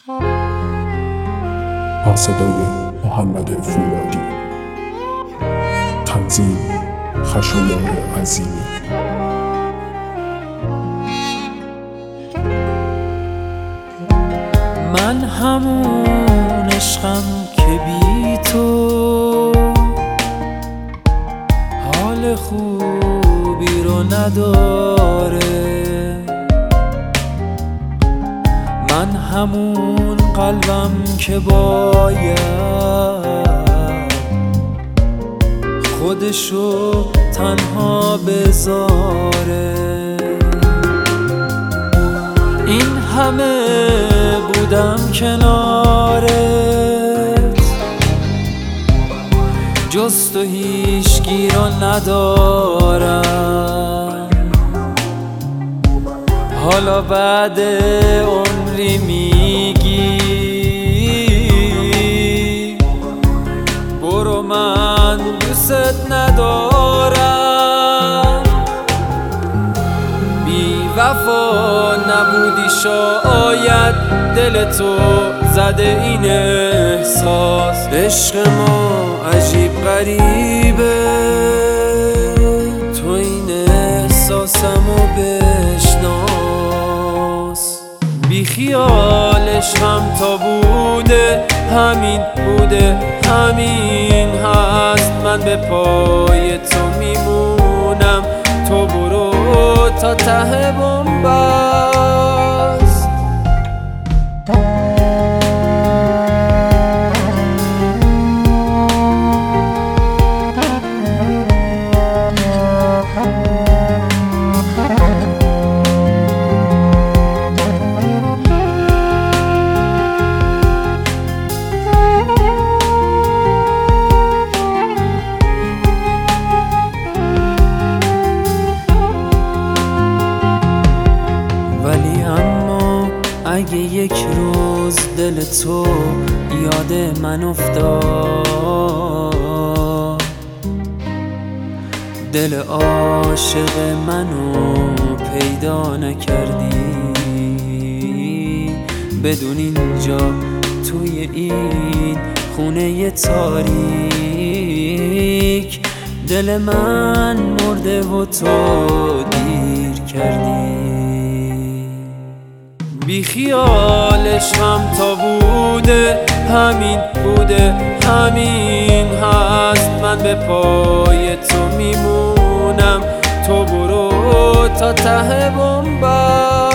با صدای محمد فولادی، تنظیم خشایار عظیمی. من همون عشقم که بی تو حال خوبی رو نداره. من همون قلبم که باید خودشو تنها بذاره. این همه بودم کنارت، جز تو هیچکی را ندارم. حالا بعد عمری میگی برو من دوست ندارم. بی وفا نبودی شاید دل تو زده این احساس. عشق ما عجیب غریبه، تو این احساسمو بشناس. بی خیال عشقم تا بوده، همین بوده، همین هست. من به پای تو میمونم، تو برو تا ته بنبست. ولی اما اگه یک روز دل تو یاد من افتاد، دل عاشق منو پیدا نکردی، بدون اینجا توی این خونه تاریک دل من مرده و تو دیر کردی. بی خیال عشقم تا بوده، همین بوده، همین هست. من به پای تو میمونم، تو برو تا ته بنبست.